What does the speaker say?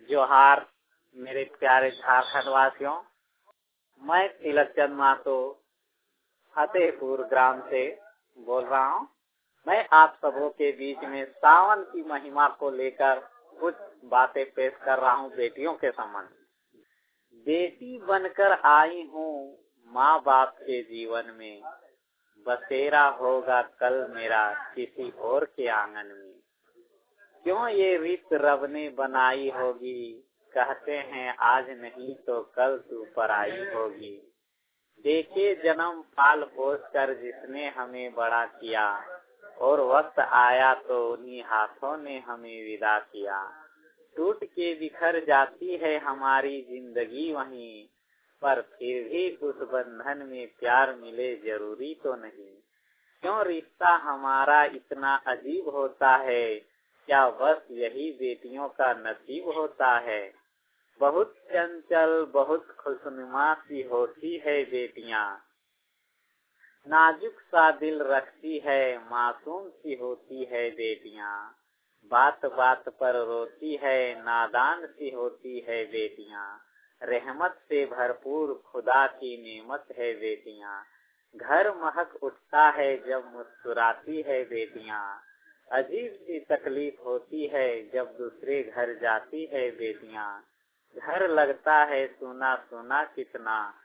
जोहार मेरे प्यारे झारखंड वासियों। मैं तिलक चंद महतो फतेहपुर ग्राम से बोल रहा हूँ। मैं आप सबों के बीच में सावन की महिमा को लेकर कुछ बातें पेश कर रहा हूँ बेटियों के संबंध। बेटी बनकर आई हूँ माँ बाप के जीवन में, बसेरा होगा कल मेरा किसी और के आंगन में। क्यों ये रीत रब ने बनाई होगी, कहते हैं आज नहीं तो कल तू पराई होगी। देखे जन्म पाल पोस कर जिसने हमें बड़ा किया, और वक्त आया तो उन्हीं हाथों ने हमें विदा किया। टूट के बिखर जाती है हमारी जिंदगी वहीं, पर फिर भी उस बंधन में प्यार मिले जरूरी तो नहीं। क्यों रिश्ता हमारा इतना अजीब होता है, क्या बस यही बेटियों का नसीब होता है। बहुत चंचल बहुत खुशनुमा सी होती है बेटियां, नाजुक सा दिल रखती है, मासूम सी होती है बेटियां। बात बात पर रोती है, नादान सी होती है बेटियां। रहमत से भरपूर खुदा की नेमत है बेटियां। घर महक उठता है जब मुस्कुराती है बेटियां। अजीब सी तकलीफ होती है जब दूसरे घर जाती है बेटियां। घर लगता है सुना सुना कितना,